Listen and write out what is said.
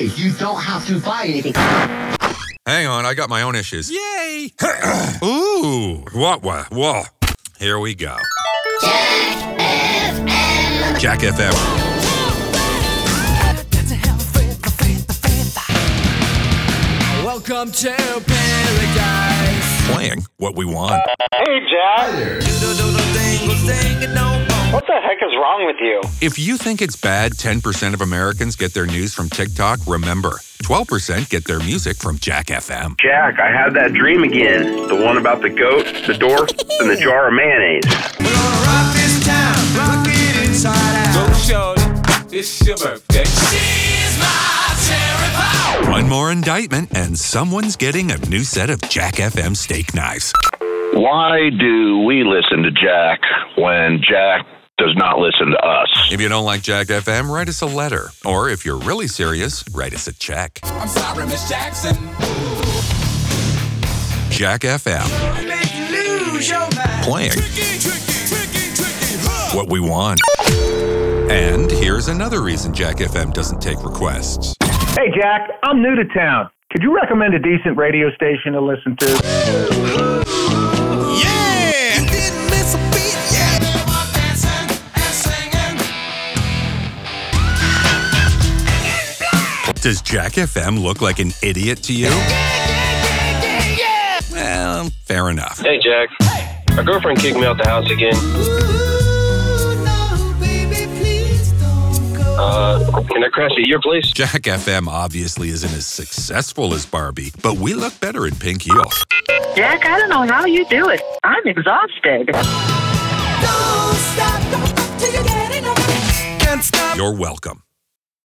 Hey, you don't have to buy anything. Hang on, I got my own issues. Yay! Ooh, what? Here we go. Jack FM. Welcome to paradise. Playing what we want. Hey, Jack. What the heck is wrong with you? If you think it's bad 10% of Americans get their news from TikTok, remember, 12% get their music from Jack FM. Jack, I had that dream again. The one about the goat, the door, and the jar of mayonnaise. We're gonna rock this town, rock it inside out. Go, shorty, it's your birthday. She's my cherry pie. One more indictment, and someone's getting a new set of Jack FM steak knives. Why do we listen to Jack when Jack does not listen to us? If you don't like Jack FM, write us a letter. Or if you're really serious, write us a check. I'm sorry, Miss Jackson. Jack FM. Make you lose your mind. Playing Tricky, what we want. And here's another reason Jack FM doesn't take requests. Hey, Jack, I'm new to town. Could you recommend a decent radio station to listen to? Yeah! You didn't miss a beat, yeah! Does Jack FM look like an idiot to you? Well, fair enough. Hey, Jack. My girlfriend kicked me out the house again. Can I crash at your place? Jack FM obviously isn't as successful as Barbie, but we look better in pink heels. Jack, I don't know how you do it. I'm exhausted. Don't stop till you get enough. Can't stop. You're welcome.